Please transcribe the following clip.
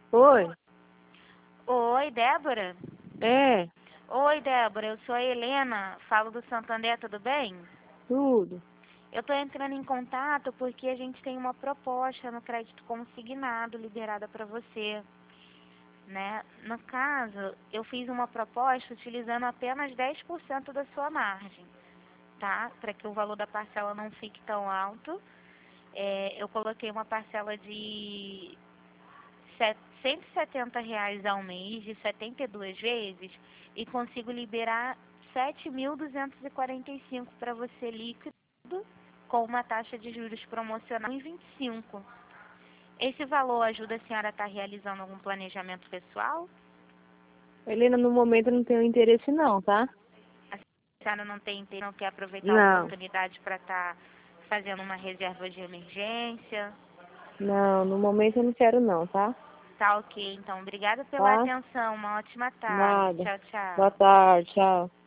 Oi? Oi, Débora? É, Oi, Débora, eu sou a Helena, falo do Santander, tudo bem? tudo. Eu tô entrando em contato porque a gente tem uma proposta no crédito consignado liberada para você, né? No caso, eu fiz uma proposta utilizando apenas 10% da sua margem, tá? Para que o valor da parcela não fique tão alto. Eu coloquei uma parcela de R$ 170 ao mês, de 72 vezes, e consigo liberar 7.245 para você líquido, com uma taxa de juros promocional em 25. Esse valor ajuda a senhora a estar realizando algum planejamento pessoal? Helena, no momento eu não tenho interesse não, tá? A senhora não quer aproveitar a Não, oportunidade para estar fazendo uma reserva de emergência? não, no momento eu não quero não, tá? Tá ok, então. Obrigada pela Tá? atenção. Uma ótima tarde. Nada. Tchau, Boa tchau. tarde, tchau.